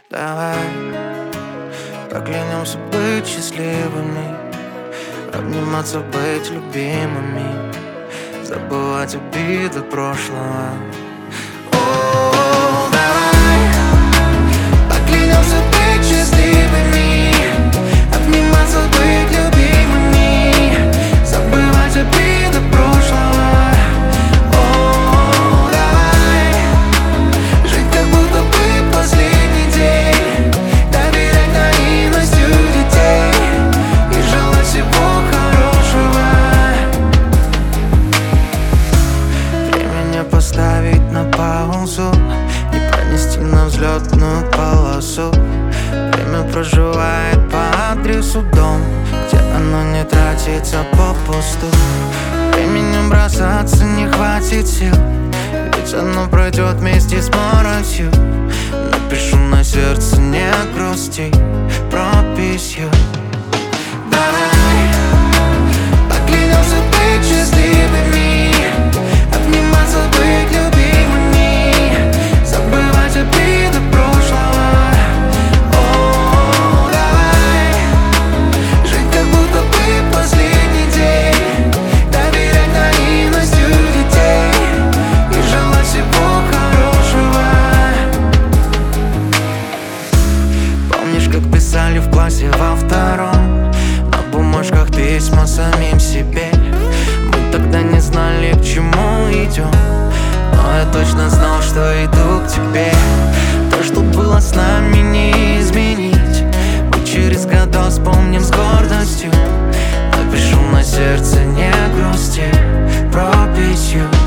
Давай поклянемся быть счастливыми, обниматься, быть любимыми, забывать обиды прошлого. Давай поклянемся быть счастливыми, обниматься, быть любимыми, забывать обиды прошлого. Поставить на паузу, не пронести на взлетную полосу. Время проживает по адресу дом, где оно не тратится попусту. Временем бросаться не хватит сил, ведь оно пройдет вместе с моросью. Напишу на сердце не грусти прописью. Давай поклянемся быть счастливыми, обниматься, быть любимыми, забывать обиды прошлого. Давай жить, как будто бы последний день, доверять наивностью детей и желать всего хорошего. Помнишь, как писали в классе во втором, на бумажках письма самим себе? Мы тогда не знали, к чему идем, но я точно знал, что иду к тебе. То, что было с нами, не изменить. Мы через года вспомним с гордостью. Напишу на сердце не грусти прописью.